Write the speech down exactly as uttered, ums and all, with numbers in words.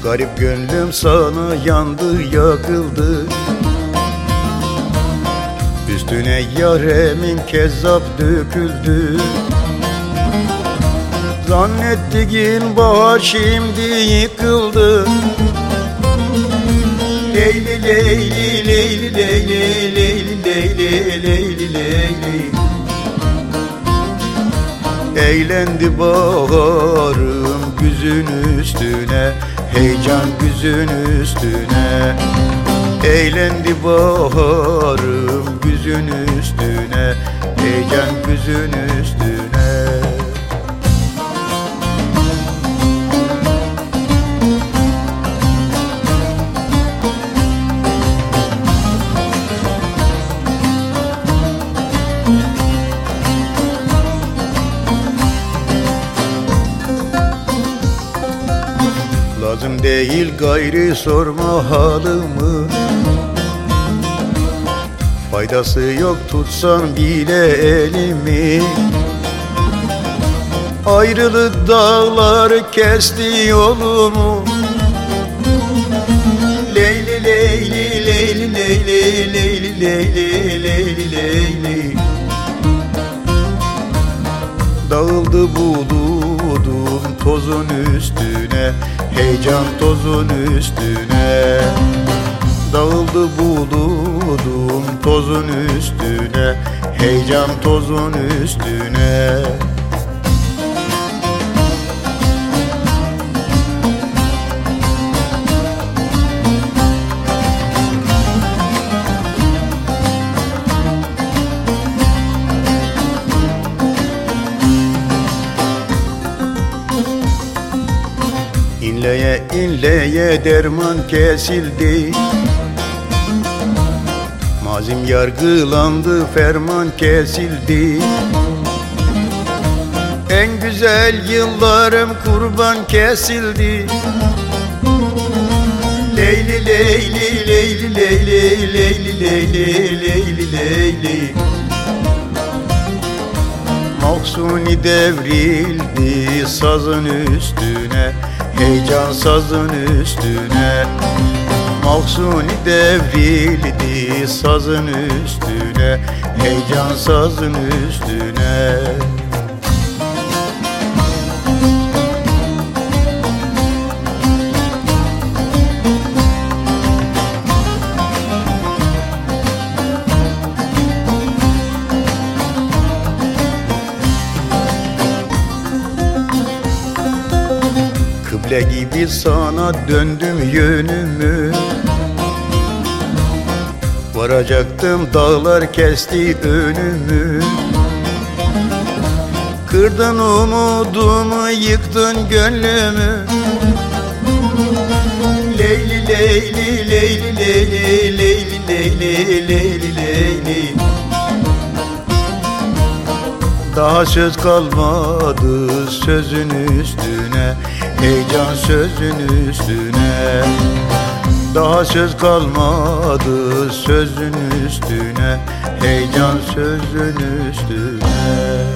Garip gönlüm sana yandı yakıldı. Üstüne yaremin kezzap döküldü. Zannettiğin bahar şimdi yıkıldı. Leyli leyli leyli leyli leyli leyli leyli leyli. Eğlendi baharım güzün üstüne, heyecan güzün üstüne. Eğlendi baharım güzün üstüne, heyecan güzün üstüne. Lazım değil gayri sorma halımı, faydası yok tutsan bile elimi. Ayrılık dağları kesti yolumu. Leyli leyli leyli leyli leyli leyli leyli leyli. Dağıldı buludum tozun üstüne, heyecan tozun üstüne. Dağıldı buludum tozun üstüne, heyecan tozun üstüne. İnleye inleye derman kesildi. Mazim yargılandı, ferman kesildi. En güzel yıllarım kurban kesildi. Leyli leyli leyli leyli leyli leyli leyli leyli. Mahsuni devrildi sazın üstüne, heyecan sazın üstüne. Mahsuni devrildi sazın üstüne, heyecan sazın üstüne. Kıble gibi sana döndüm yönümü. Varacaktım dağlar kesti önümü. Kırdın umudumu, yıktın gönlümü. Leyli leyli leyli leyli leyli leyli leyli leyli. Daha söz kalmadı sözün üstüne, heyecan sözün üstüne. Daha söz kalmadı sözün üstüne, heyecan sözün üstüne.